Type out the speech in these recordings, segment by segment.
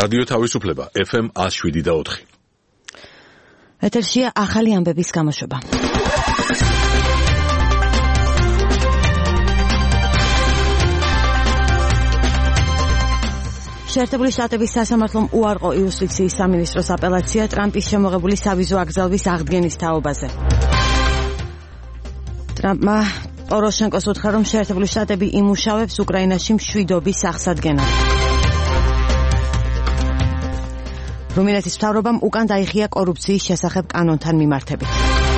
რადიო თავისუფლება FM 107.4. ეთერშია ახალი ამბების გამოშვება. შეერთებული შტატების სასამართლომ უარყო იუსტიციის სამინისტროს აპელაცია ტრამპის შემოღებული სავიზო აკრძალვის აღდგენის თაობაზე. ტრამპმა პოროშენკოს უთხრა, რომ შეერთებული შტატები იმუშავებს უკრაინაში მშვიდობის აღსადგენად. რუმინეთის მთავრობამ უკან დაიხია კორუფციის შესახებ კანონთან მიმართებით.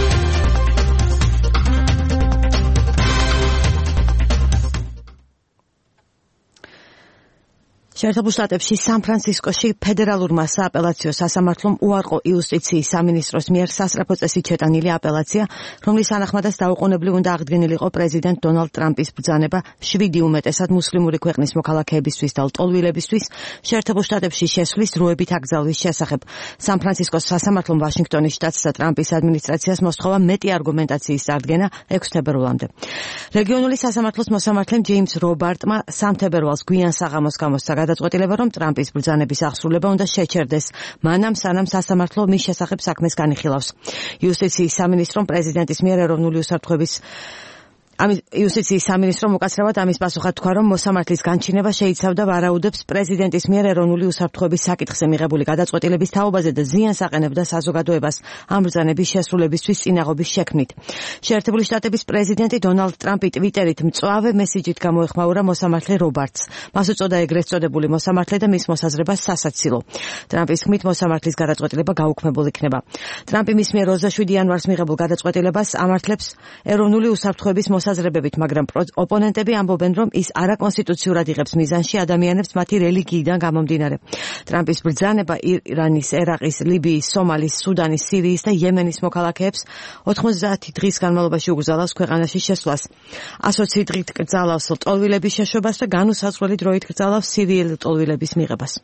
შეერთებულ შტატებში სან-ფრანცისკოში ფედერალურმა სააპელაციო სასამართლომ უარყო იუსტიციის სამინისტროს მიერ სასწრაფო წესით შეტანილი აპელაცია, რომლის თანახმადაც დაუყოვნებლივ უნდა აღდგენილიყო პრეზიდენტ დონალდ ტრამპის ბრძანება 7 უმეტესად მუსლიმური ქვეყნის მოქალაქეებისთვის და ლტოლვილებისთვის შეერთებულ შტატებში შესვლის დროებით აკრძალვის შესახებ. სან-ფრანცისკოს სასამართლომ ვაშინგტონის შტატს და ტრამპის ადმინისტრაციას მოსთხოვა მეტი არგუმენტაციის წარდგენა 6 თებერვალამდე. რეგიონული სასამართლოს მოსამართლემ ჯეიმს რობარტმა 3 თებერვალს გვიან საღამოს გამოსცა გადაწყვეტილება, რომ ტრამპის ბრძანების აღსრულება უნდა შეჩერდეს, მანამ სანამ სასამართლო მის შესახებ საქმეს განიხილავს. იუსტიციის სამინისტრომ პრეზიდენტის მიერ ეროვნული უსაფრთხოების იუსტიციის სამინისტრომ უკაცრავად ამის პასუხად თქვა, რომ მოსამართლის განჩინება შეიცავდა ვარაუდებს პრეზიდენტის მიერ ეროვნული უსაფრთხოების საკითხზე მიღებული გადაწყვეტილების თაობაზე და ზიანს აყენებდა საზოგადოებას ამ ბრძანების შესრულებისთვის წინაღობის შექმნით. შეერთებული შტატების პრეზიდენტი დონალდ ტრამპი ტვიტერით მწვავე მესიჯით გამოეხმაურა მოსამართლე რობარტს. მას უწოდა ეგრეთ წოდებული მოსამართლე და მის მოსაზრებას სასაცილო. ტრამპის თქმით, მოსამართლის გადაწყვეტილება გაუქმებულ იქნება. ტრამპი მის მიერ 27 იანვარს მიღებულ გადაწყვეტილებას ამართლებს ეროვნული უსაფრთხოების მოსაზრებებით, მაგრამ ოპონენტები ამბობენ, რომ ის არაკონსტიტუციურად იღებს მიზანში ადამიანებს მათი რელიგიიდან გამომდინარე. ტრამპის ბრძანება ირანის, ერაყის, ლიბიის, სომალის, სუდანის, სირიის და იემენის მოქალაქეებს 90 დღის განმავლობაში უგზავნოს ქვეყანაში შესვლას. 120 დღით კრძალავს ლტოლვილების შეშვებას და განუსაზღვრელი დროით კრძალავს სირიელი ლტოლვილების მიღებას.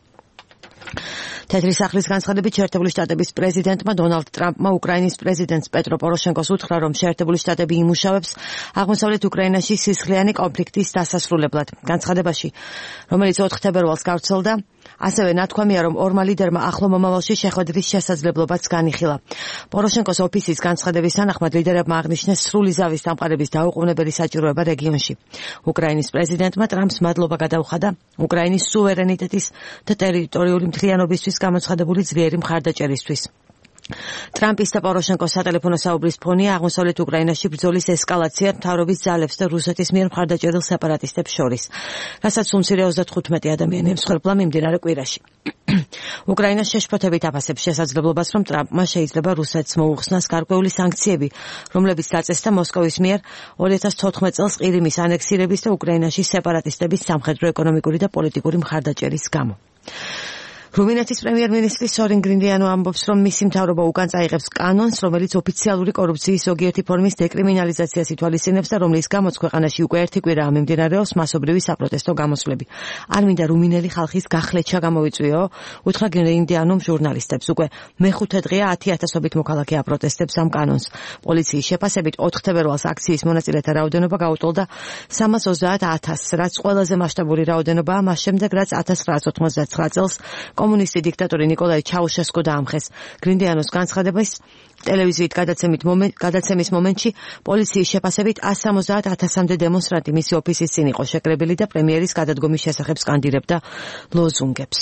თეთრი სახლის განცხადებით შეერთებული შტატების პრეზიდენტმა დონალდ ტრამპმა უკრაინის პრეზიდენტს პეტრო პოროშენკოს უთხრა, რომ შეერთებული შტატები იმუშავებს აღმოსავლეთ უკრაინაში სისხლიანი კონფლიქტის დასასრულებლად. განცხადებაში, რომელიც 4 თებერვალს გავრცელდა, ასევე ნათქვამია, რომ ორმა ლიდერმა ახლო მომავალში შეხვედრის შესაძლებლობაც განიხილა. პოროშენკოს ოფისის განცხადების თანახმად ლიდერებმა აღნიშნეს სრული ზავის დამყარების დაუყოვნებელი საჭიროება რეგიონში. უკრაინის პრეზიდენტმა ტრამპს მადლობა გადაუხადა უკრაინის სუვერენიტეტის და ტერიტორიული მთლიანობისთვის გამოცხადებული ძლიერი მხარდაჭერისთვის. ტრამპის და პოროშენკოს სატელეფონო საუბრის ფონია აღმოსავლეთ უკრაინაში ბრძოლის ესკალაცია მთავრობის ძალებს და რუსეთის მიერ მხარდაჭერილ სეპარატისტებს შორის, რასაც უმცირე 35 ადამიანი ემსხვერპლა მიმდინარე კვირაში. უკრაინას შეშფოთებით აფასებს შესაძლებლობას, რომ ტრამპმა შეიძლება რუსეთს მოუხსნას გარკვეული სანქციები, რომლებიც დაწესდა მოსკოვის მიერ 2014 წელს ყირიმის ანექსირების და უკრაინაში სეპარატისტების სამხედრო, ეკონომიკური და პოლიტიკური მხარდაჭერის გამო. რუმინეთის პრემიერ-მინისტრი სორინ გრინდიანო ამბობს, რომ მისი მთავრობა უკან წაიღებს კანონს, რომელიც ოფიციალური კორუფციის ზოგიერთი ფორმის დეკრიმინალიზაციას ითვალისწინებს და რომლის გამოც ქვეყანაში უკვე 1 კვირაა მიმდინარეობს მასობრივი საპროტესტო გამოსვლები. არ მინდა რუმინელი ხალხის გახლეჩა გამოვიწვიო, უთხრა გრინდიანომ ჟურნალისტებს. უკვე მე-5 დღეა 10,000-ობით მოქალაქე აპროტესტებს ამ კანონს. პოლიციის შეფასებით 4 თებერვალს აქციის მონაწილეთა რაოდენობა გაუტოლდა 330,000, რაც ყველაზე მასშტაბური რაოდენობაა მას შემდეგ, რაც 1989 წელს კომუნისტი დიქტატორი ნიკოლაი ჩაუშესკო დაამხეს. გრინდიანოს განცხადების ტელევიზიით გადაცემის მომენტში პოლიციის შეფასებით 170,000-მდე დემონსტრანტი მისი ოფისის წინ იყო შეკრებილი და პრემიერის გადადგომის შესახებ სკანდირებდა ლოზუნგებს.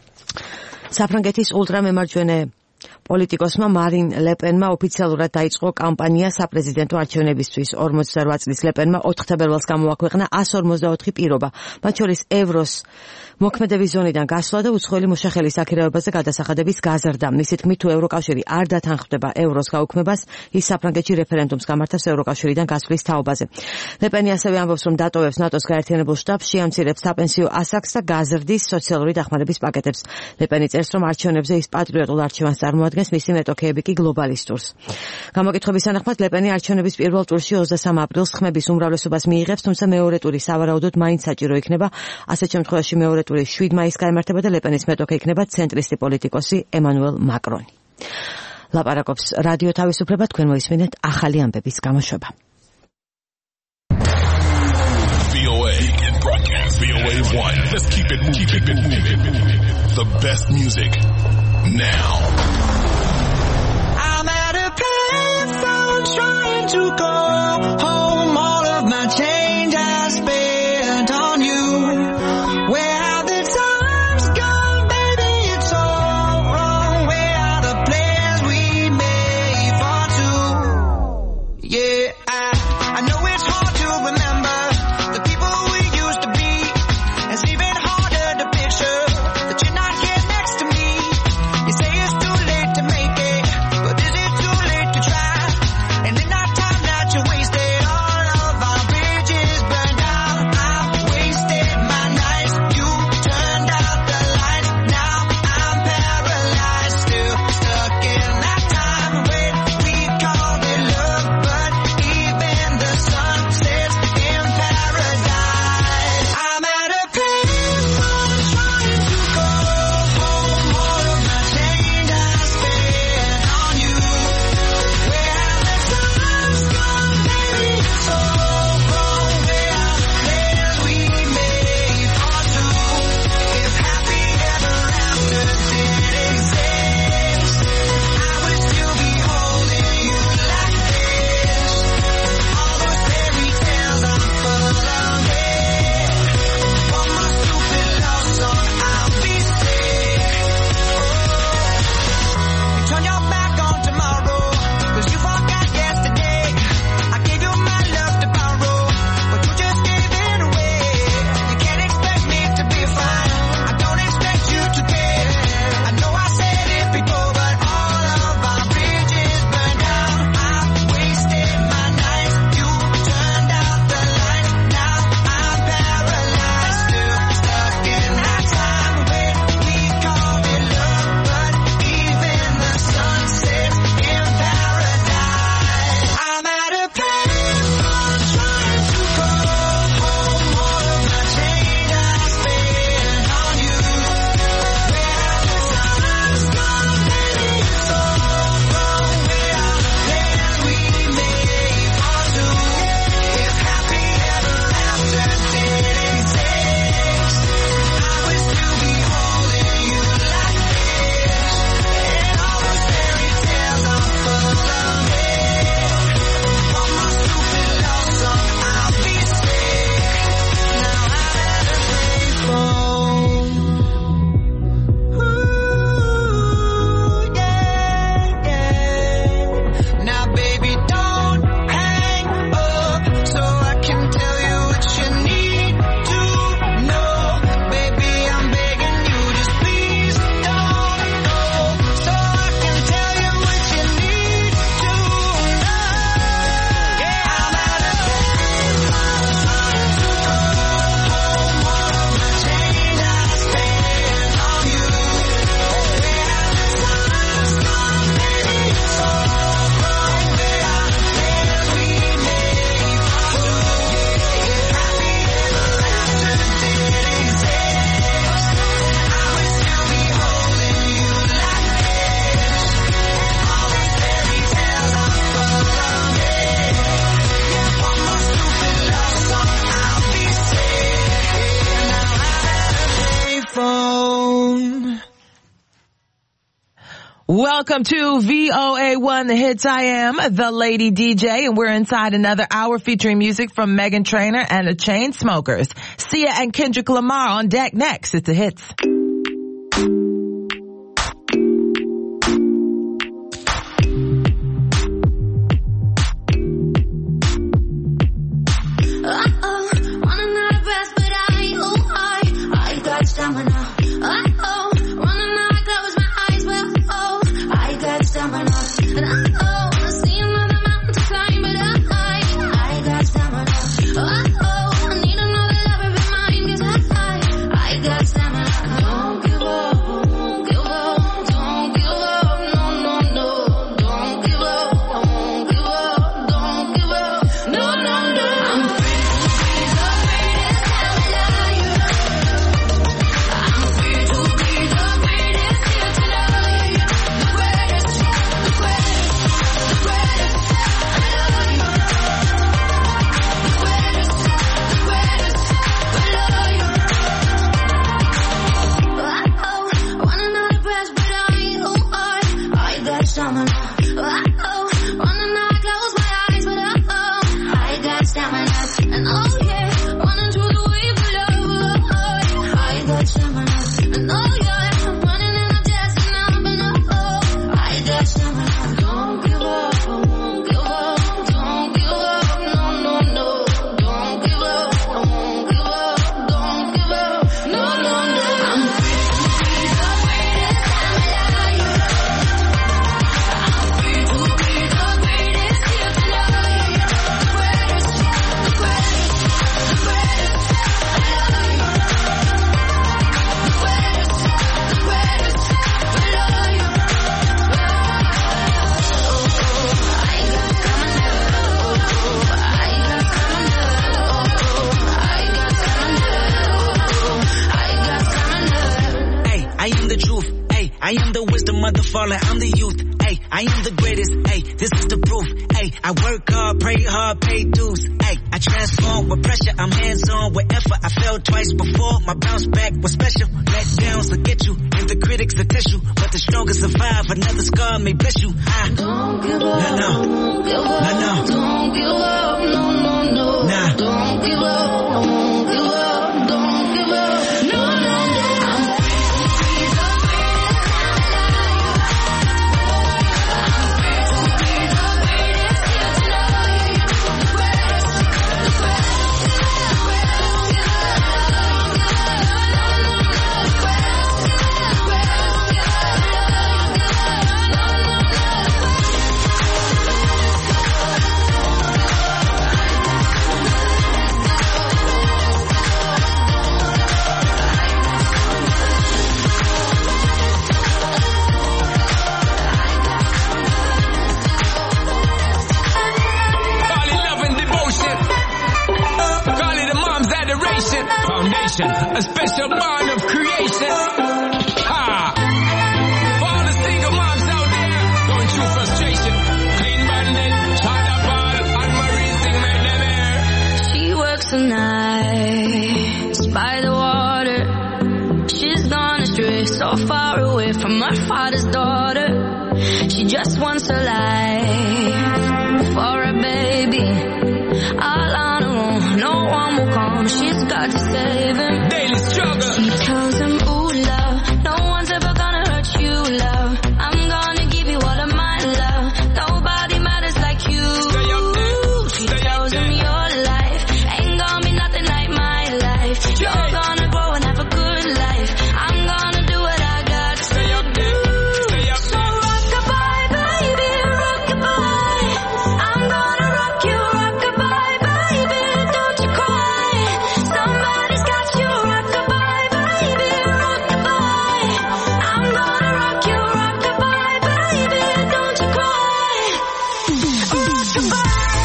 საფრანგეთის ულტრამემარჯვენე პოლიტიკოსმა მარინ ლეპენმა ოფიციალურად დაიწყო კამპანია საპრეზიდენტო არჩევნებისთვის. 48 წლის ლეპენმა 4 თებერვალს გამოაქვეყნა 154 პირობა, მათ შორის ევროს მოქმედების ზონიდან გასვლა და უცხოელი მოშახელის აქირავებაზე გადასახადების გაზრდა. მისი თქმით, თუ ევროკავშირი არ დათანხმდება ევროს გაუქმებას, ის საფრანგეთში რეფერენდუმს გამართავს ევროკავშირიდან გასვლის თაობაზე. ლეპენი ასევე ამბობს, რომ დატოვებს ნატოს გაერთიანებულ შტაბს, შეამცირებს საპენსიო ასაკს და გაზრდის სოციალური დახმარების პაკეტებს. ლეპენი წერს, რომ არჩევნებზე ის პატრიოტულ არჩევანს წარმოადგენს, მისი მეტოქეები კი გლობალისტურს. გამოკითხების თანახმად ლეპენი არჩევნების პირველ ტურში 23 აპრილს ხმების უმრავლესობას მიიღებს, თუმცა მეორე ტური სავარაუდოდ მაინც საჭირო იქნება. ასეთ შემთხვევაში მეორე ტური 7 მაისს გაემართება და ლეპენის მეტოქე იქნება ცენტრისტი პოლიტიკოსი ემანუელ მაკრონი. ლაპარაკობს რადიო თავისუფლება, თქვენ მოისმინეთ ახალი ამბების გამოშვება. broadcast. VOA1. Let's keep it moving. The best music now. I'm at a payphone trying to go home. All of my change I spent on you. Where have the times gone, baby? It's all wrong. Where are the plans we made for two? Yeah, I know it's hard to remember the people we used to be. It's even harder to picture that you're not here next to me. You say it's too late to make it, but is it too late to try? And in that time that you wasted, all of our bridges burned out. I wasted my nights, you turned out the lights. Now I'm paralyzed, still stuck in that time when we called it love. But even the sun sets in paradise. I'm at a payphone trying to go home. All of my change I spent on you. Where have the times gone, baby? So wrong. Where are the plans we made for two? If happy ever after did exist, I would still be holding you like this. All those fairy tales are full of it. One more stupid love song, I'll be sick. You turn your back on tomorrow, 'cause you forgot yesterday. I gave you my love to borrow, but you just gave it away. You can't expect me to be fine, I don't expect you to care. I know I said it before, but all of our bridges burned out. I wasted my nights, you turned out the lights. Now I'm paralyzed, still stuck in that time when we called it love. But even the sun sets in paradise. I'm at a payphone trying to go home. All of my change I spent on you. Where have the times gone, baby? It's all wrong. Where are the plans we made for two? If happy ever after did exist, I would still be holding you like this. And all those fairy tales are full of it. One more stupid love song, I'll be sick. Now I'm at a payphone. Ooh, yeah, yeah. Now baby, don't hang up so I can tell you what you need to know. Baby, I'm begging you, just please don't go, so I can tell you what you need to know. Yeah, I'm at a payphone trying to go home. All of my change I spent on you. Where have the times gone, baby? It's all wrong. Where are the plans we made for two? If happy ever after did exist, I would still be holding you like this. All these fairy tales are full of it. Yeah, one more stupid love song, I'll be sick. Now I'm at a payphone. Welcome to VOA1 The Hits. I am the Lady DJ, and we're inside another hour featuring music from Meghan Trainor and the Chainsmokers. Sia and Kendrick Lamar on deck next. It's The Hits. Running out of breath, but I got stamina. Running out, I close my eyes, but I got stamina. And I see another mountain to climb, but I got stamina. I need another lover of mine, 'cause I got stamina. mother falling, I'm the youth. Ay, I am the greatest. Ay, this is the proof. Ay, I work hard, pray hard, pay dues. Ay, I transform with pressure. I'm hands-on with effort. I fell twice before. My bounce back was special. Let downs will get you, and the critics will test you. But the strongest survive. Another scar may bless you. Don't give up. No. Don't give up. No. Don't give up. No, no, no. Nah. Don't give up. Don't give up. Don't give up. No, no, no. A special bond of creation. Ha! For all the single moms out there going through frustration. Clean Bandit, China Ball, and Marie Sing made them air. She works the nights by the water. She's gone astray, so far away from her father's daughter. She just wants a life for a baby. All on her own, no one will come. She's got to save him. Daily struggle. She tells him, ooh, love, no one's ever gonna hurt you, love. I'm gonna give you all of my love. Nobody matters like you. Stay up there. She tells him your life ain't gonna be nothing like my life. You're gonna grow and have a good life. I'm gonna do what I got to Stay up there. Stay up So there. rock-a-bye, baby, rock-a-bye. I'm gonna rock you, rock-a-bye, baby, don't you cry. Somebody's got you, rock-a-bye, baby, rock-a-bye. I'm gonna rock you, rock-a-bye, baby, don't you cry. Rock-a-bye.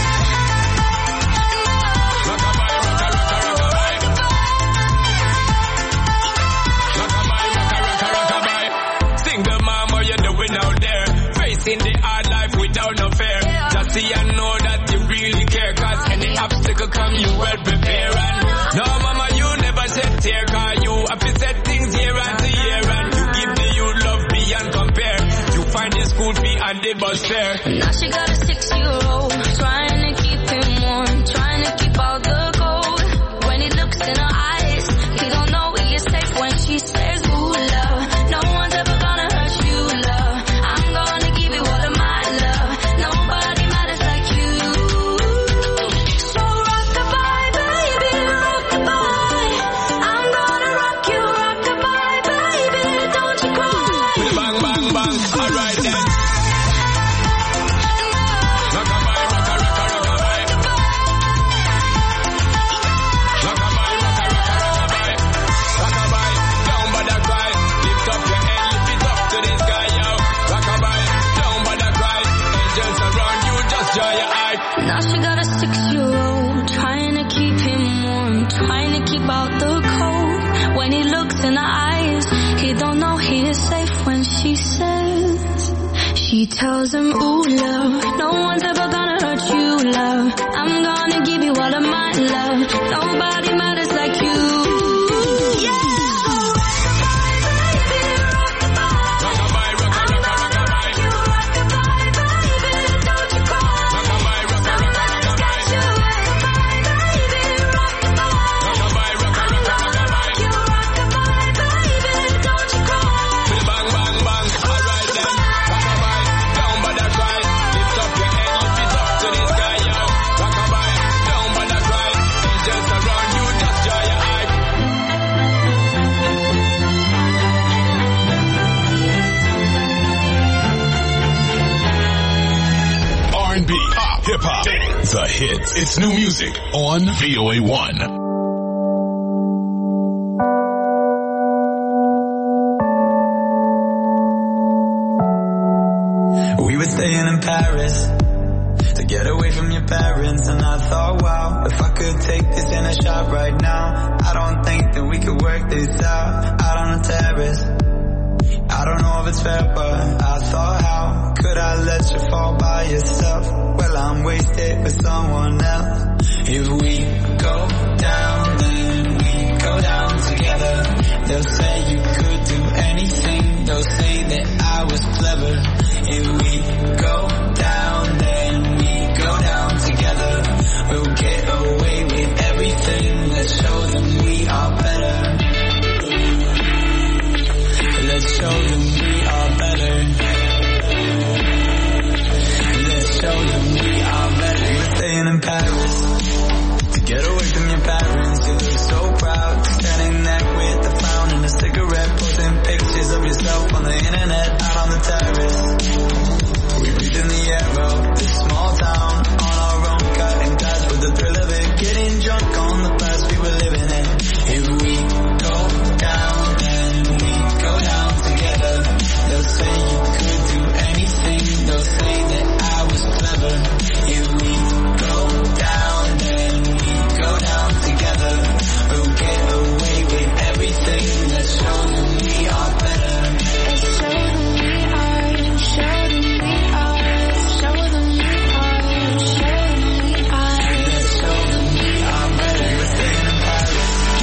Single mom, what you doing out there? Facing the hard life without no fear. Just see and know that you really care. Cause any obstacle come, you well prepare. And no mama, you never shed tear. Cause you have to set things year after year. And you give the youth love beyond compare. You find the school fee and the bus fare. Now she got a 6-year-old, trying to keep him warm, trying to keep out the cold. When he looks in her eyes, he don't know he is safe when she says, ooh, love, no one's ever gonna hurt you, love. I'm gonna give you all of my love. Nobody matters like you. So rock-a-bye, baby, rock-a-bye. I'm gonna rock you, rock-a-bye, baby, don't you cry. Bang, bang, bang. Alright then. Rock-a-bye, rock-a-rock-a-rock-a-bye. Rock-a-bye, rock-a-rock-a-rock-a-bye. Rock-a-bye, down by the cry. Lift up your head, lift it up to the sky, yo. Rock-a-bye, down by the cry. Angels around you, just dry your eye. Now she got a 6-year-old, trying to keep him warm, trying to keep out the cold. When he looks in her eyes, he don't know he is safe when she says, she tells him, ooh, love, no one's ever gonna hurt you, love. I'm gonna give you all of my love. Nobody matters like you. Yeah. Rock-a-bye, rock-a-rock-a-rock-a-bye. Rock-a-bye, baby, don't you cry. Rock-a-bye, rock-a-rock-a-rock-a-bye. Rock-a-bye, rock-a-rock-a-rock-a-bye. Bang, bang, bang. Alright then. Rock-a-bye, down by the cry. Lift up your head, lift it up to the sky, yo. Rock-a-bye, down by the cry. Angels around you, just dry your eye. R&B, pop, hip-hop, dance, the hits. It's new music on VOA1. We were staying in Paris to get away from your parents, and I thought, wow, if I could take this in a shot right now, I don't think that we could work this out on the terrace. I I don't know if it's fair, but I thought, how could I let you fall by yourself? Well, I'm wasted with someone else. If we go down, then we go down together. They'll say you could do anything. They'll say that I was clever. If we go down, then we go down together. We'll get away with everything. Let's show them we are better. Let's show them we are better. Let's show them we are better. We're staying in Paris to get away from your parents. You look so proud, standing there with the frown and a cigarette, posting pictures of yourself on the internet, out on the terrace. We breathe in the air of this small town, on our own, cutting glass with the thrill of it, getting drunk on the past we were living in. If we go down, then we go down together. They'll say you could do anything. They'll say that I was clever. If we go down, then we go down together. We'll get away with everything. Let's show them we are better. Let's show them we are. Show them we are. Show them we are. Show them we are. Let's show them we are better. We're staying in Paris.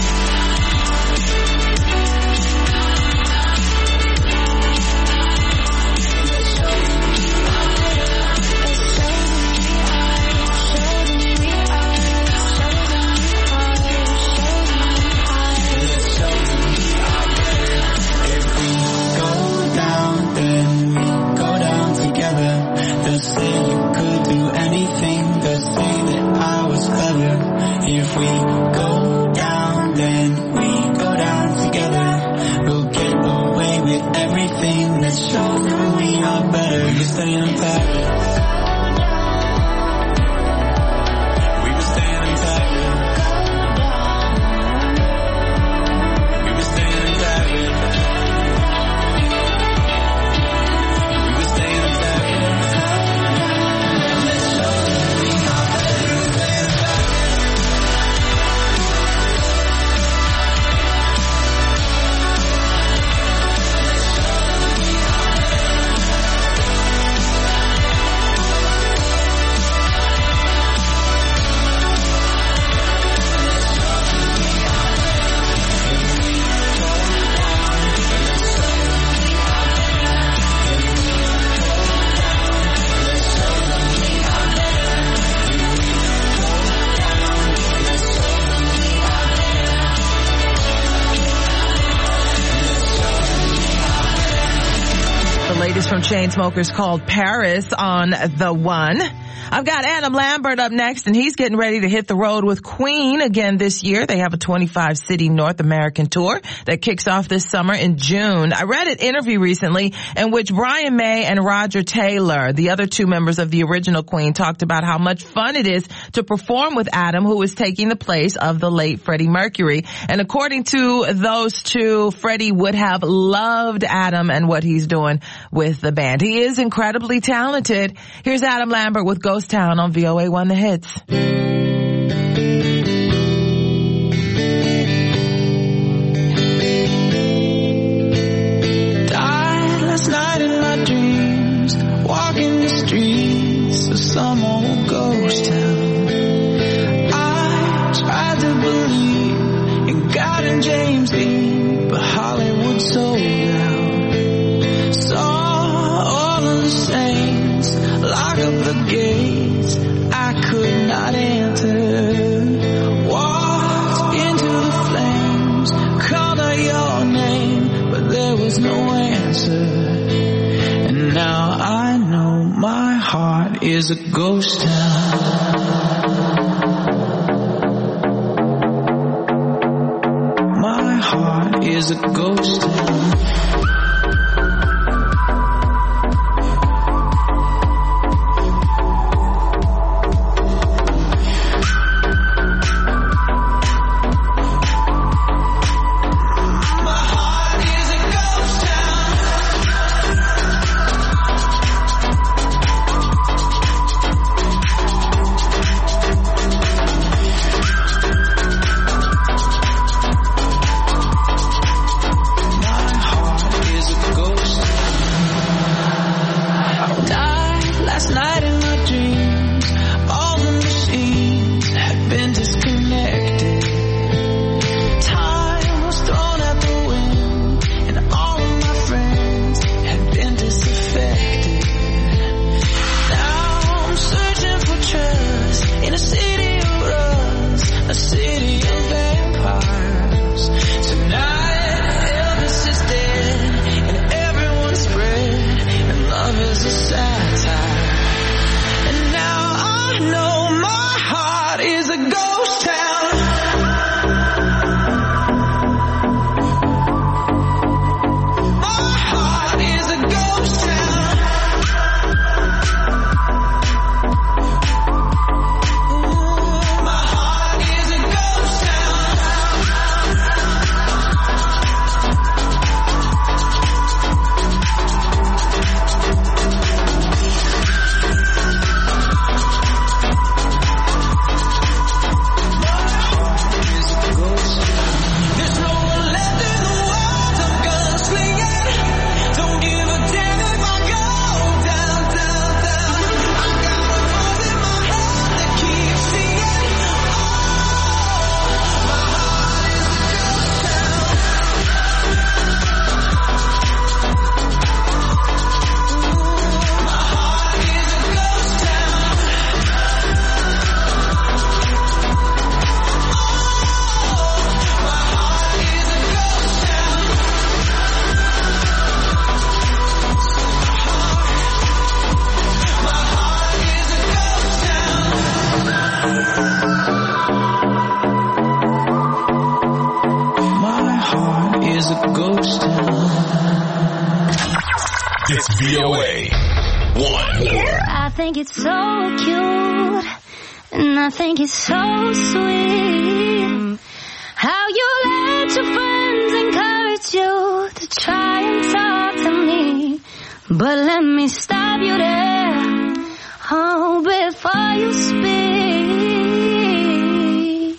If we go down, then we go down together. We'll get away with everything. Let's show them we are better. We were staying in Paris. We were staying in Paris. We were staying in Paris. We were staying in Paris. Let's show them we are better. We were staying in Paris. Latest from Chainsmokers called Paris on The One. I've got Adam Lambert up next, and he's getting ready to hit the road with Queen again this year. They have a 25-city North American tour that kicks off this summer in June. I read an interview recently in which Brian May and Roger Taylor, the other two members of the original Queen, talked about how much fun it is to perform with Adam, who is taking the place of the late Freddie Mercury. And according to those two, Freddie would have loved Adam and what he's doing with the band. He is incredibly talented. Here's Adam Lambert with Ghost Town on VOA1 The Hits. Died last night in my dreams, walking the streets of some old ghost town. I tried to believe in God and James Dean, but Hollywood sold out. Saw all of the saints lock up the gates I could not enter. Walked into the flames, called out your name, but there was no answer. And now I know my heart is a ghost town. My heart is a ghost town. a ghost town. It's VOA 1. I think it's so cute, and I think it's so sweet how you let your friends encourage you to try and talk to me. But let me stop you there, oh, before you speak.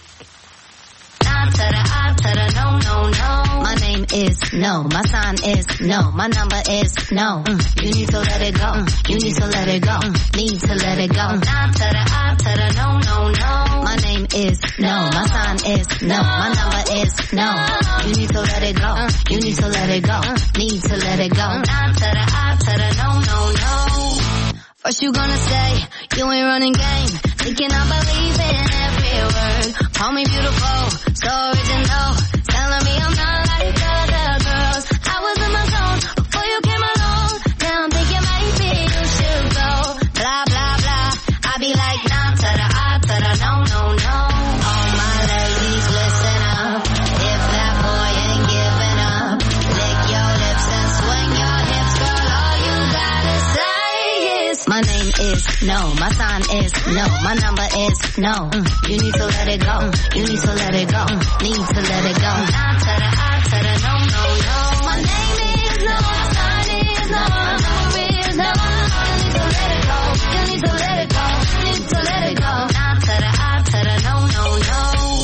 Nah to the I to the no, no, no. My name is no, my sign is no, my number is no. You need to let it go, you need to let it go, need to let it go. Nah to the I to the no, no, no. My name is no, my sign is no, my number is no. You need to let it go, you need to let it go, need to let it go. Nah to the I to the no, no, no. First you gonna say you ain't running game, thinking I believe in every word. Call me beautiful, so original, telling me I'm not like other girls. I was in my zone before you came along. Now I'm thinking maybe you should go. Blah blah blah. I be like nah to the I to the no, no, no. All my ladies listen up. If that boy ain't giving up, lick your lips and swing your hips, girl. All you gotta say is my name is no, my sign is no, my number is no. You need to let it go, you need to let it go, need to let it go. Nah to the I to the no, no, no. My name is no, my sign is no, my number is no. You need to let it go, you need to let it go, need to let it go. Nah to the I to the no, no, no.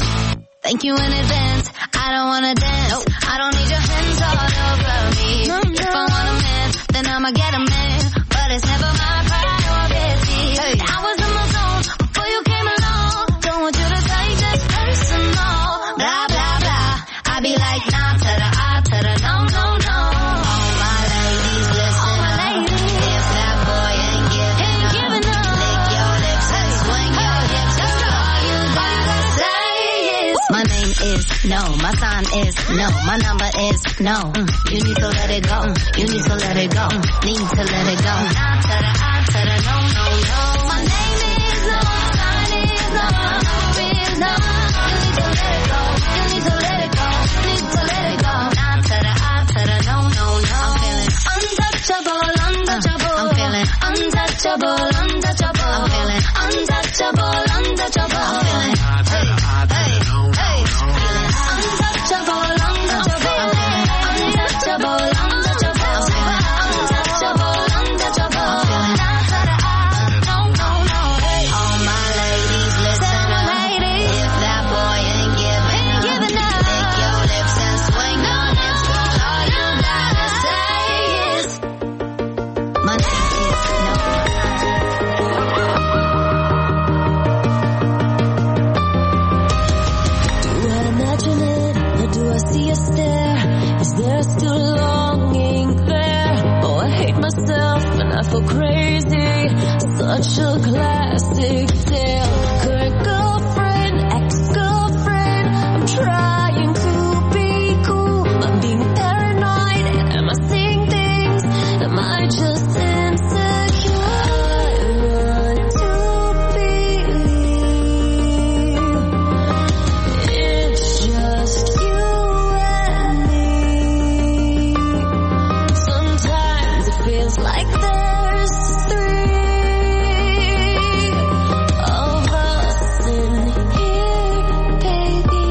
Thank you in advance, I don't wanna dance. I don't need your hands all over me. If I want a man, then I'ma get a man, but it's never my priority. I was in my zone before you came along. Don't want you to take this personal. Blah blah blah. I be like nah to the I to the no, no, no. All my ladies listen up. If that boy ain't giving up, lick your lips and swing your hips. That's all you gotta say is my name is no, my sign is no, my number is no. You need to let it go, you need to let it go, need to let it go. Nah to the I to the no, no, no. My name is no, my sign is no, my number is no. You need to let it go, you need to let it go, need to let it go. Nah to the I to the no, no, no. I'm feeling untouchable, untouchable. I'm feeling untouchable, untouchable. I'm feeling untouchable, untouchable. I'm feeling hey, hey, hey. Feeling untouchable, untouchable. I'm feeling untouchable, untouchable. I'm feeling untouchable, untouchable. I'm feeling nah to the I, no, no, no. Hey. All my ladies listen up. If that boy ain't giving up, lick your lips and swing your hips. All you gotta say is my name is no. Do I imagine it, or do I see a stare? Is there still longing there? Oh, I hate myself and I feel crazy. Such a classic tale. Current girlfriend, ex-girlfriend. I'm trying to be cool. I'm being paranoid. Am I seeing things? Am I just insecure? I want to believe it's just you and me. Sometimes it feels like there's three of us in here, baby.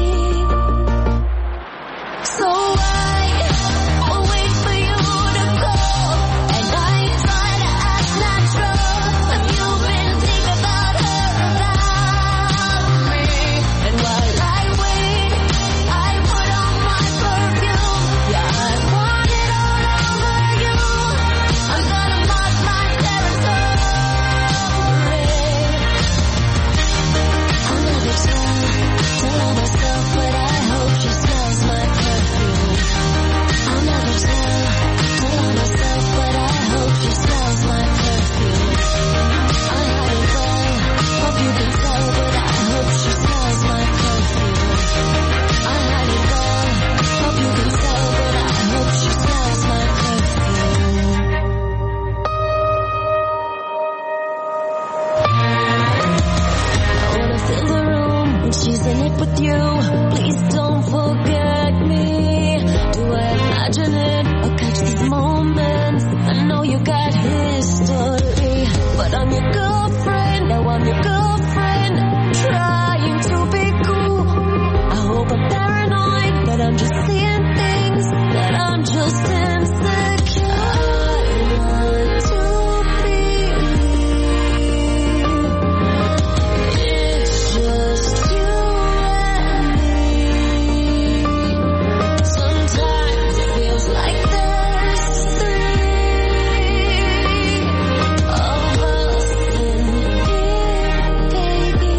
So I will wait for you to call, and I try to act natural. Have you been thinking about her, about me? And while I wait, I put on my perfume. Yeah, I want it all over you. I'm gonna mark my territory. I'll never tell myself, but I hope she smells my perfume. I'll never tell myself, but I hope she smells my perfume. I hide it well, hope you can tell, but I hope she smells my perfume. I hide it well, hope you can tell, but I hope she smells my perfume. I wanna fill the room when she's in it with you. Please don't forget me. Do I imagining or catch these moments. I know you got history, but I'm your girlfriend. Now I'm your girlfriend, trying to be cool. I hope I'm paranoid, but I'm just seeing things that I'm just insecure. I want to believe it's just you and me. Sometimes it feels like there's three of us in here, baby.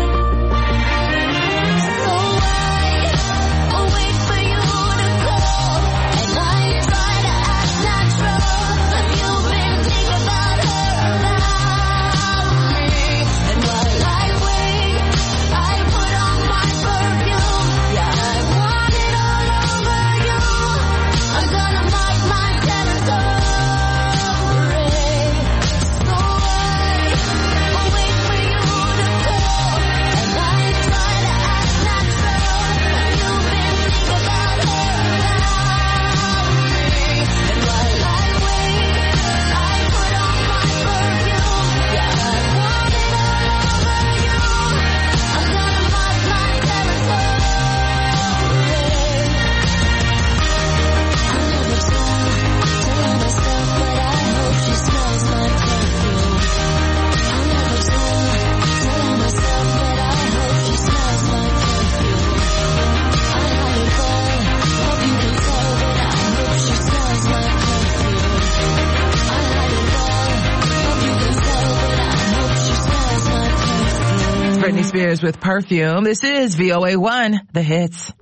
So I wait for you to call, and I try to act natural. But you've been thinking about her, about me. And while I wait, I put on my perfume. Yeah, I want it all over you. I'm gonna mark my territory. So I wait for you to call, and I try to act natural. You've been thinking about her, about me. And while I wait, I put on my perfume. Yeah, I want it all over you. I'm gonna mark my territory. I'll never tell myself, but I hope she smells my perfume. I'll never tell myself, but I hope she smells my perfume. I let it go, hope you can tell, but I hope she smells my perfume. I let it go, hope you can tell, but I hope she smells my perfume. Britney Spears with Perfume. This is VOA1, The Hits.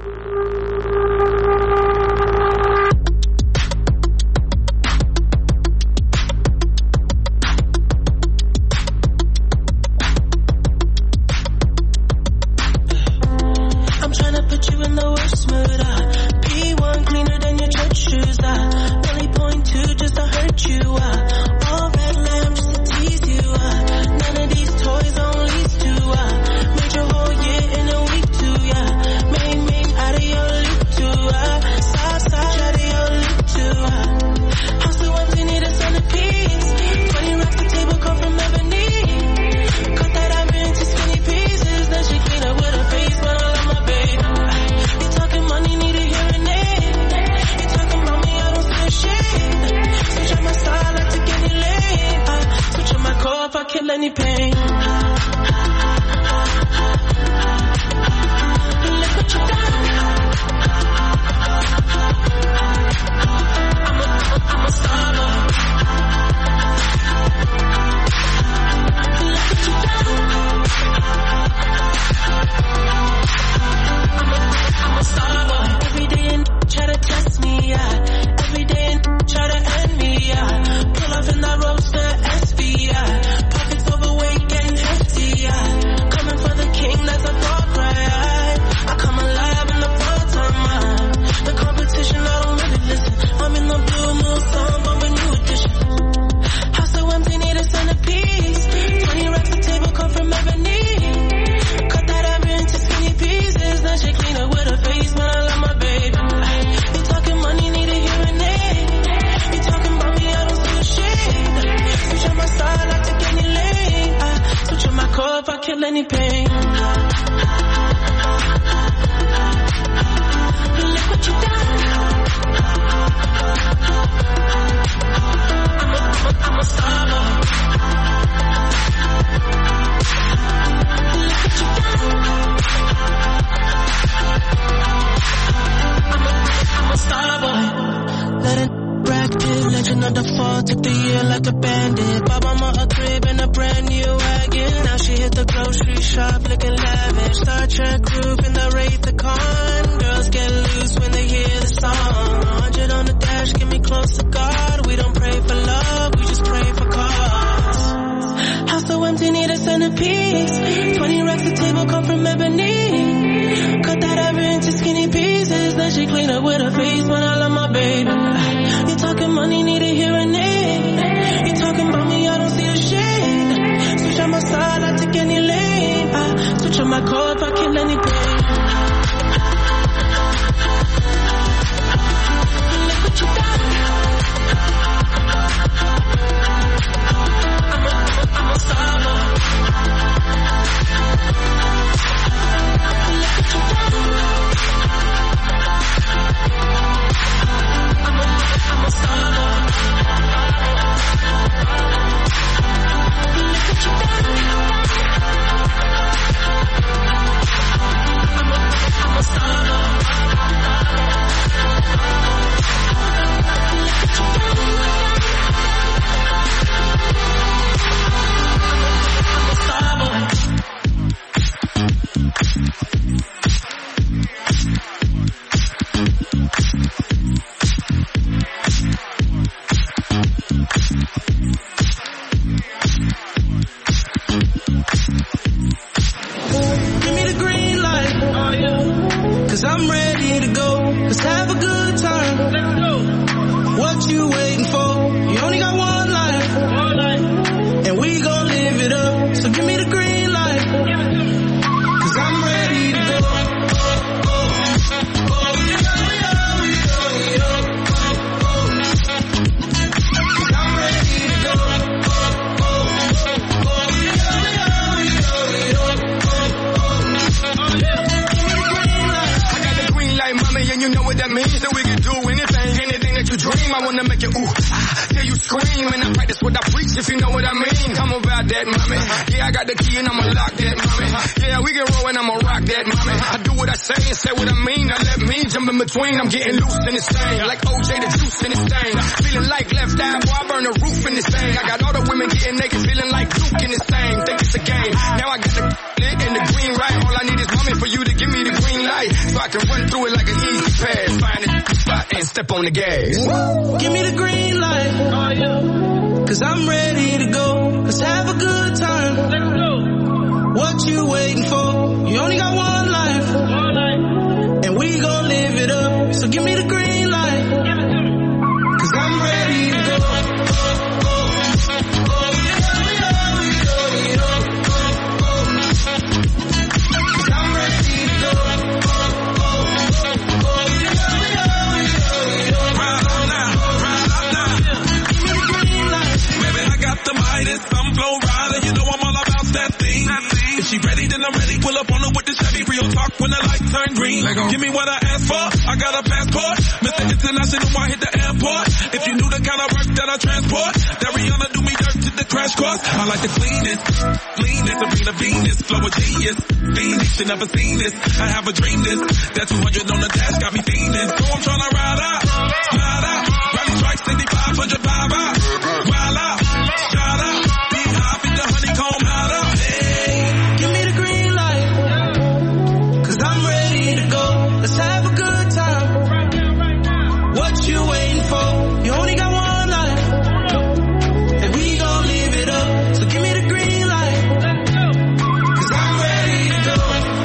I'm trying to put you in the worst mood. P1 cleaner than your church shoes. Really point two just to hurt you. All red lamb just to tease you. None of these toys on lease to. Made your whole year in a week too. Made out of your loop too. Side out of your loop too. House so empty, need a centerpiece. 20 racks the table come from ebony. Cut that ivory into skinny pieces. Then she clean up with her face, but I love my baby. You talking money, need a hearing aid. You talking about me, I don't see a shade. Switch on my style, I take any lane. Switch on my core if I kill any pain. Look what you done. I'm a star boy. Look what you done. I'm a star boy. Every day and try to test me, Every day and try to end me, Pull off in that roadster SV, Pockets overweight, getting hefty, Coming for the king, that's a dog cry. I come alive in the prime time, The competition, I don't really listen. I'm in the blue moon, sun, bumping new edition. House so empty, need a centerpiece. 20 racks the table come from ebony. Cut that ivory into skinny pieces. Then she clean up with her face, but I love my baby. You talking money, need a hearing aid. You talking about me, I don't see a shade. Switch on my style, I take any lane. Switch on my core if I kill any pain. Look what you done. I'm a star boy. Look what you done. I'm a star boy. Let it active, legend of the fall. Took the year like a bandit. Bought mama a crib and a brand new wagon. Now she hit the grocery shop looking lavish. Star Trek roof in the Wraith the Con. Girls get loose when they hear the song. 100 on the dash, get me close to God. We don't pray for love, we just pray for cause. House so empty, need a centerpiece. 20 racks the table come from ebony. Cut that ivory into skinny pieces. Then she clean up with her face, but I love my baby. You talking money, need a hearing aid. You talking about me, I don't see a shade. Switch on my side, I take any lane. Switch on my core if I kill any pain. 'cause I'm ready to go. Let's have a good time. Let's go. What you waiting for? You only got one life. One life. And we gon' live it up. So give me the green light. 'Cause I'm ready to go. And you know what that means, that we can do anything that you dream. I wanna make you ooh, till you scream. And I practice what I preach, if you know what I mean. I'm about that, mommy. Yeah, I got the key and I'ma lock that, mommy. Yeah, we can roll and I'ma rock that, mommy. I do what I say and say what I mean. I let me jump in between. I'm getting loose in this thing, like OJ the juice in this thing. Feeling like left eye, boy, I burn the roof in this thing. I got all the women getting naked, feeling like Duke in this thing. Think it's a game. Now I got the lit and the green right. All I need is mommy for you to give me the green light, so I can run through it like an easy pass. Find a spot and step on the gas. Give me the green light. 'Cause I'm ready to go. Let's have a good time. Let's go. What you waiting for? You only got one life. One life. And we gon' live it up. So give me the green light. 'Cause I'm ready to go. Some flow rider, you know I'm all about that thing. If she ready, then I'm ready. Pull up on her with the Chevy. Real talk when the lights turn green. Give me what I asked for. I got a passport. Mr. International, I hit the airport. If you knew the kind of work that I transport, that Rihanna do me dirt to the crash course. I like the cleanest, Serena Venus, flow of genius. Phoenix, you never seen this. I have a dream this. That 200 on the dash got me fiending. So I'm tryna ride out, rally strike 6500 vibe out, wild out, shout out, be high, fit the honeycomb hide out. Hey, give me the green light, 'cause I'm ready to go. Let's have a good time. What you waiting for? You only got one life, and we gon' live it up. So give me the green light, 'cause I'm ready to go.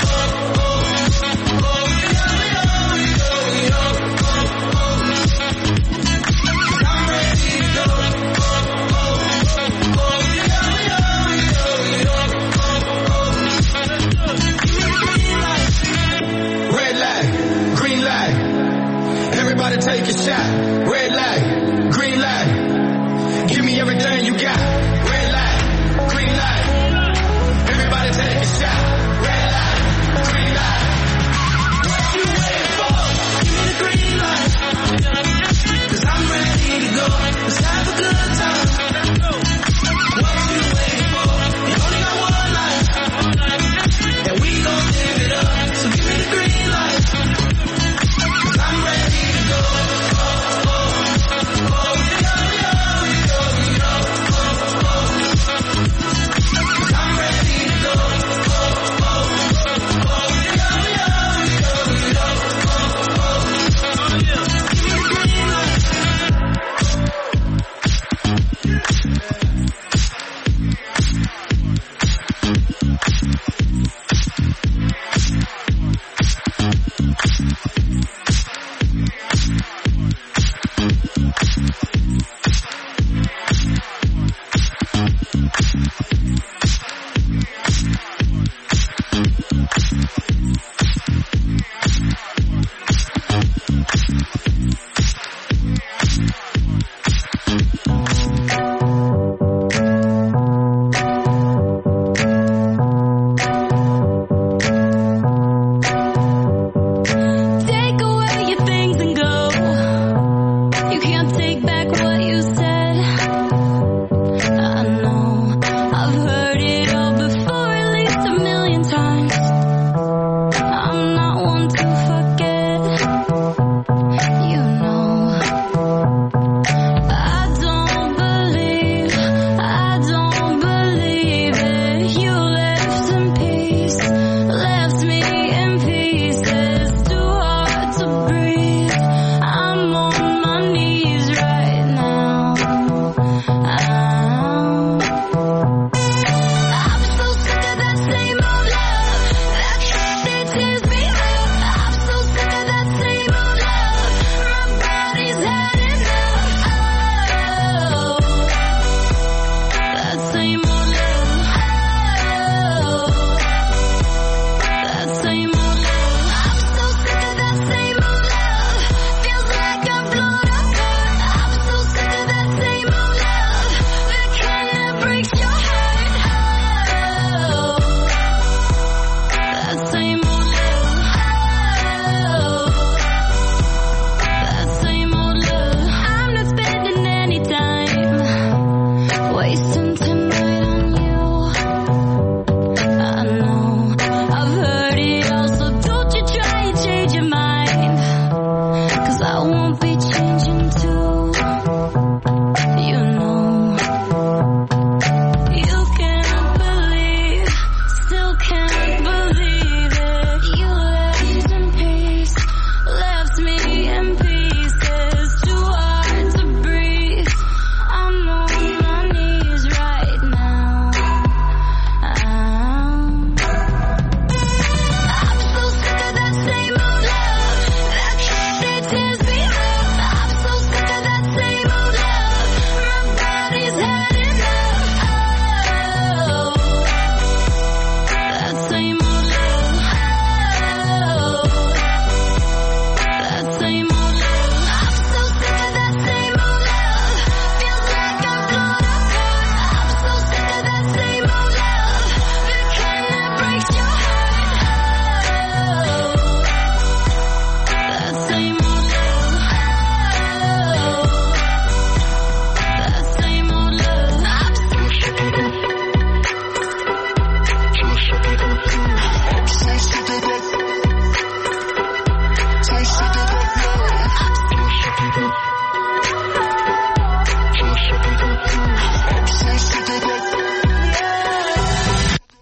Everybody take a shot. Red light, green light. Give me everything you got. Red light, green light. Everybody take a shot. Red light, green light. What you waiting for? Give me the green light, 'cause I'm ready to go. Let's have a good time. What you waiting for? You only got one life, and we gon' live it up. So give me the green light, 'cause I'm ready to go.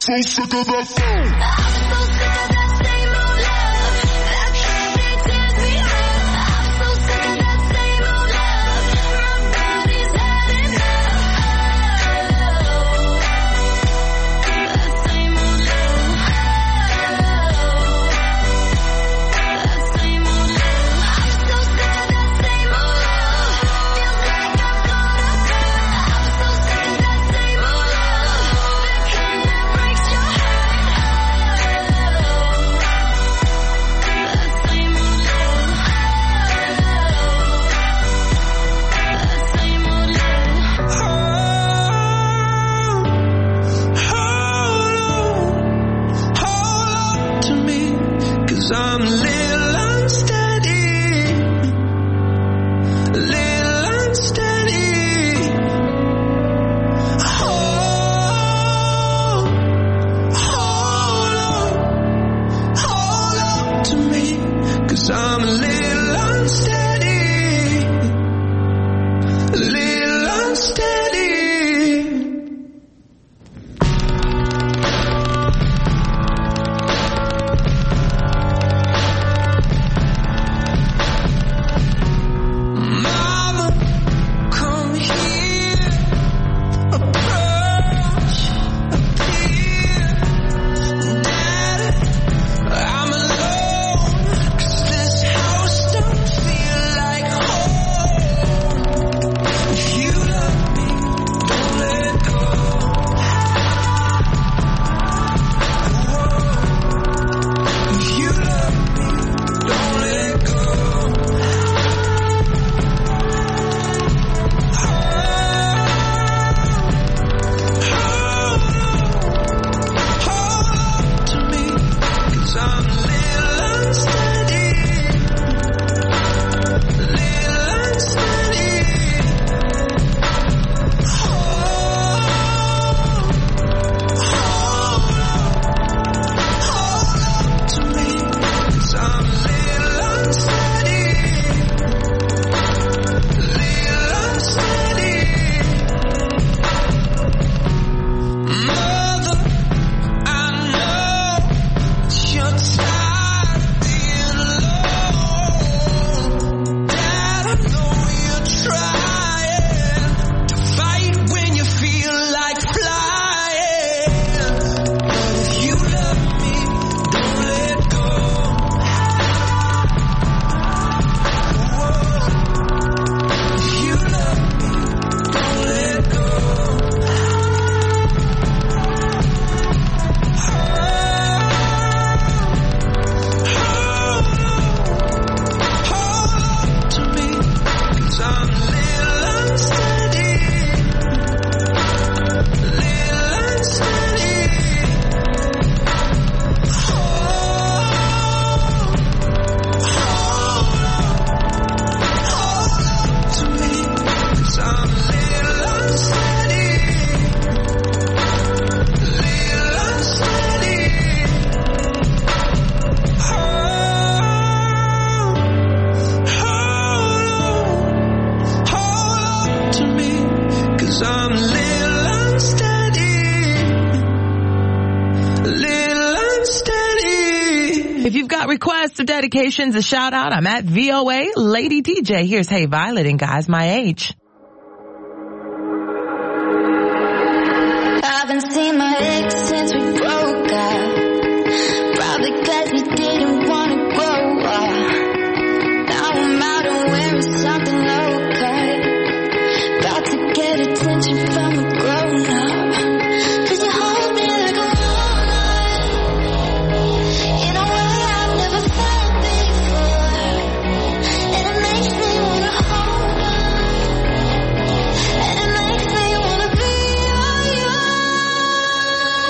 So sick of that phone. I'm so sick of that same old love. That candy tears me up. I'm so sick of that same old love. My body's had enough. That same old love. That same old love. I'm so sick of that same old love. Feels like I'm gonna cry. I'm so sick of that same old love. The kind that breaks your heart. I'm a little unsteady, hold on to me, 'cause I'm a little unsteady, a little unsteady. If you've got requests or dedications, a shout out, I'm at VOA Lady DJ. Here's Hey Violet and Guys My Age. Haven't seen my ex since we broke up. Probably 'cause he didn't want to grow up. Now I'm out and wearing something low cut. About to get attention from a grown up. 'Cause you hold me like a woman in a way I've never felt before. And it makes me wanna hold on. And it makes me wanna be all yours.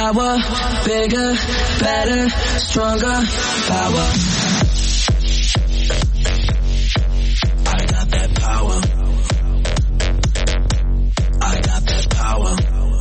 power, bigger, better, stronger, power. I got that power. I got that power.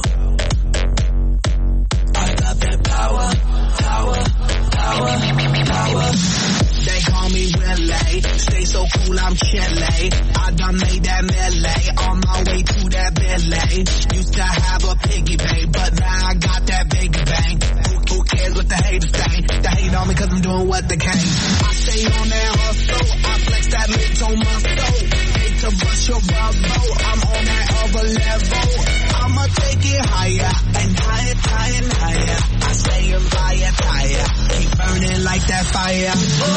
I got that power, power, power, power. They call me Willie, stay so cool, I'm chilly. I done made that melee, on my way to that Billy. Used to have a piggy bank, but now I got that big bang. Who cares what the haters think? They hate on me cause I'm doing what they can. I stay on that hustle, I flex that little muscle. Hate to bust your bubble, I'm on that other level. I'ma take it higher, and higher, higher, and higher. I stay in fire, tire, keep burning like that fire.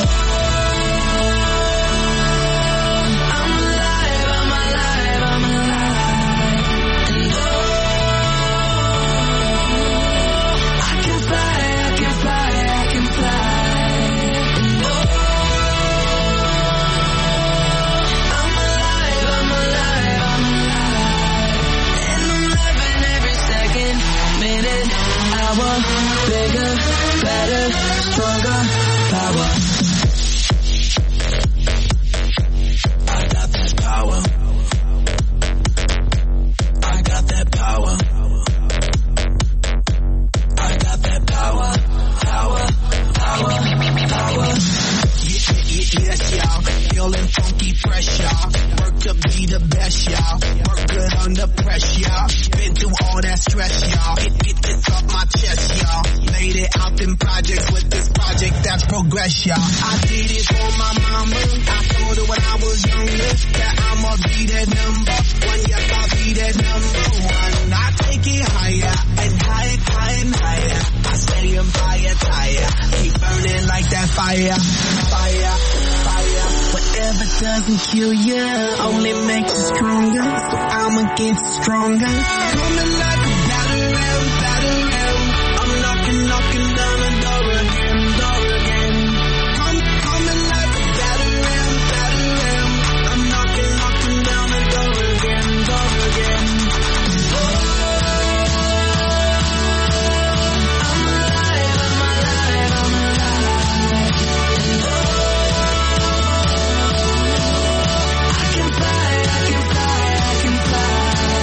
Bigger, better, stronger, power. I got that power. I got that power. I got that power, power, power, power. Yes, y'all. Feeling funky, fresh, y'all. Work to be the best, y'all. Work good under pressure, y'all. Been through all that stress, y'all. It's off my chest, y'all. Laid it out in projects with this project that's progress, y'all. I did it for my mama. I told her when I was younger that I'ma be that number one. Yes, I'll be that number one. I take it higher and higher, higher and higher. I stay in fire, tire. Keep burning like that fire, fire, fire. Whatever doesn't kill you only makes you stronger. So I'ma get stronger. Coming like a battle ram, battle ram. I'm knocking down the door again, door again. Coming like a battle ram, battle ram. I'm knocking down the door again, door again. I'm alive, I'm alive, I'm alive. I can fly, I can fly, I can fly.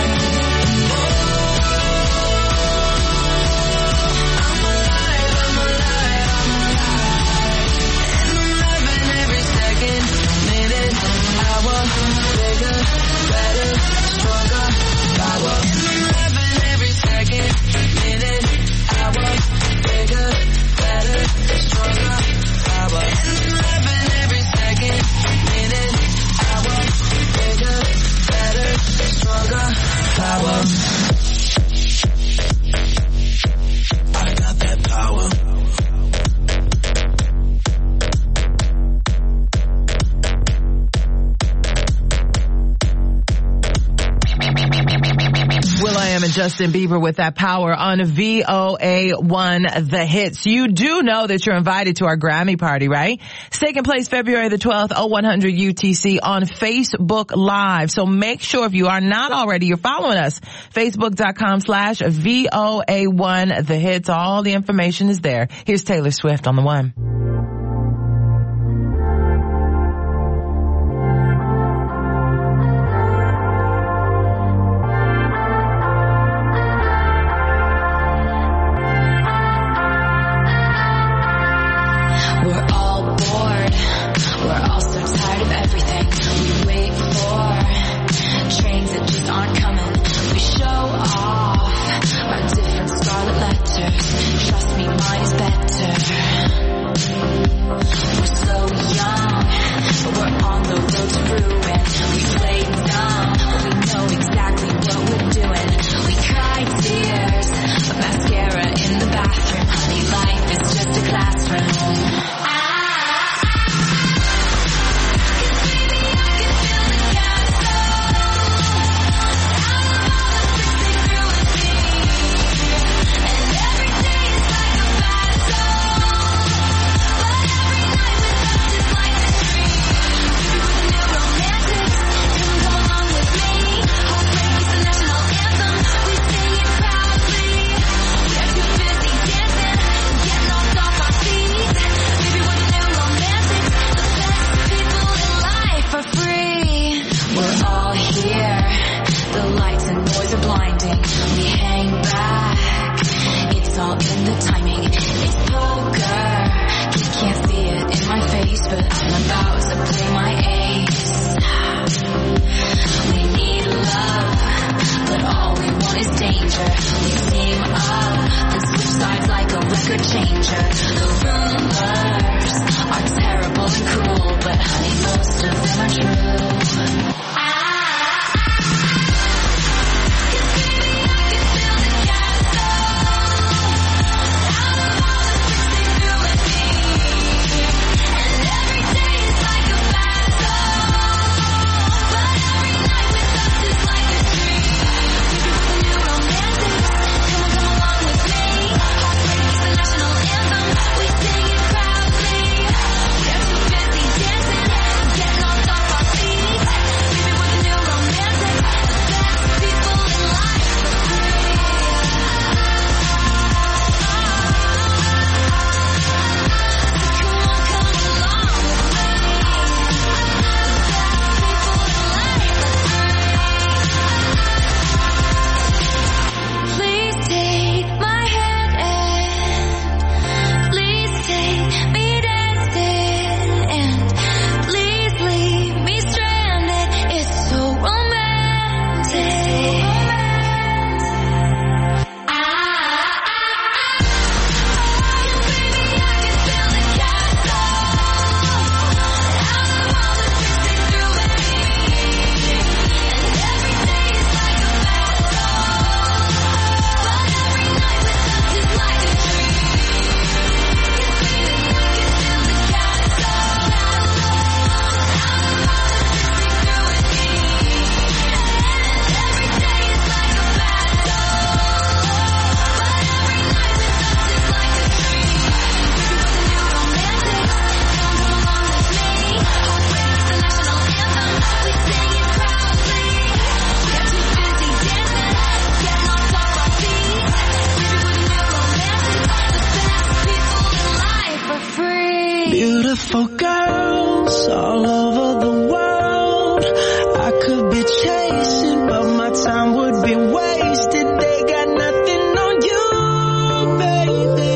I'm alive, I'm alive, I'm alive. And I'm loving every second, minute, hour, bigger, better, stronger, power. And I'm loving every second, minute, hour, bigger, better, stronger, power. And I'm loving every second, minute, hour, bigger, better, stronger, power. I got that power. Will.i.am and Justin Bieber with that power on VOA1 The Hits. You do know that you're invited to our Grammy party, right? It's taking place February the 12th, 0100 UTC on Facebook Live. So make sure if you are not already, you're following us. Facebook.com/VOA1 The Hits. All the information is there. Here's Taylor Swift on the one. We're all bored. We're all so tired of everything we wait for. Trains that just aren't coming. We show off our different scarlet letters. Trust me, mine is better. hang back. It's all in the timing. It's poker. You can't see it in my face, but I'm about to play my ace. We need love, but all we want is danger. We team up and switch sides like a record changer. The rumors are terrible and cruel, but honey, most of them are true. Beautiful girls all over the world. I could be chasing, but my time would be wasted. They got nothing on you, baby.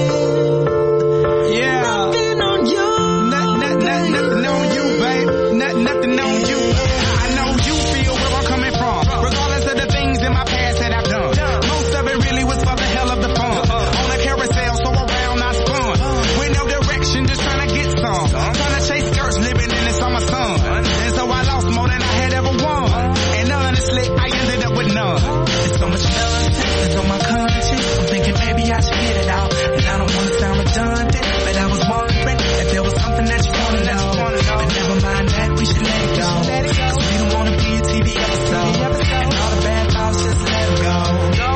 Yeah. Nothing on you. Nothing on you, babe. Nothing on you. I know you feel where I'm coming from. Regardless of the things in my past that I've done. Most of it really was for the hell of the fun. On a carousel, so around I spun. With no direction, just trying to get some. Trying to chase skirts, living in the summer sun. And so I lost more than I had ever won. And honestly, I ended up with none. There's so much nonsense on my conscience. I'm thinking maybe I should get it out. And I don't want to sound redundant, but I was wondering if there was something that you want to know. But never mind that, we should let it go. Cause we don't want to be a TV episode. And all the bad thoughts, just let them go.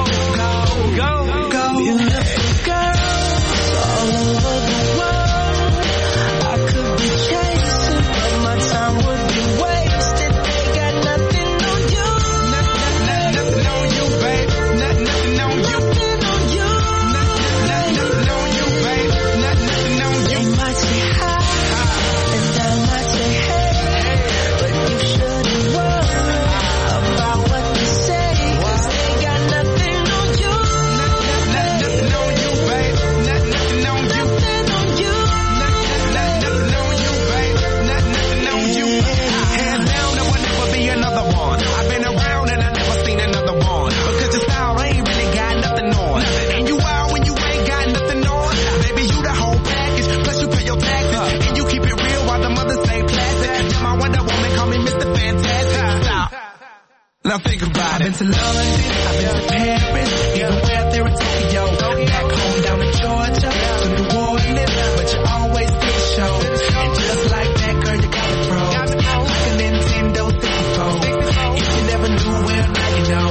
Go. Beautiful girls all over the world. I could be chasing, but my time would be wasted. They got nothing on you. Nothing on you, babe. Nothing on you. Nothing on you. Nothing on you, babe. Nothing on you. They might say hi, and I might say hey, but you shouldn't worry about what they say, 'cause they got nothing on you. Nothing on you, babe. Nothing on you. Nothing on you. Nothing on you, babe. Nothing on you. Hands down, there will never be another one. I've been around and I never seen another one. Because your style ain't really got nothing on. And you wild when you ain't got nothing on. Baby, you the whole package. Plus you pay your taxes. And you keep it real while the mothers say plastic. You're my Wonder Woman, call me Mr. Fantastic. Stop. Now think about it. I've been to London, I've been to Paris, even where there in Tokyo. Back home down in Georgia, to New Orleans, but you always did the show. And just like that, girl, you got the pros. Like a Nintendo 64. If you never knew, well, now you know.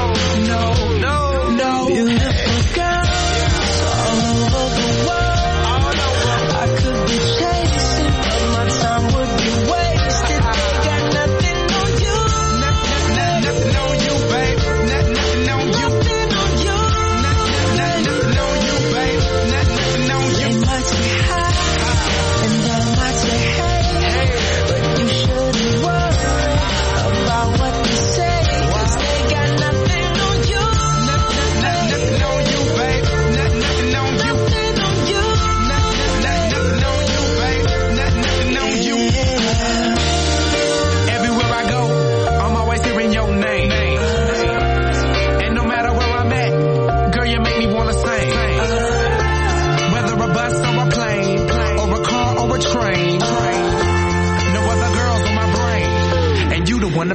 No. Beautiful girls all over the world. I could be chasing, but my time would be wasted. They got nothing on you. Nothing on you, babe. Nothing on you. Nothing on you. Nothing on you, babe. Nothing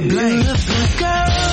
blank. Beautiful girl.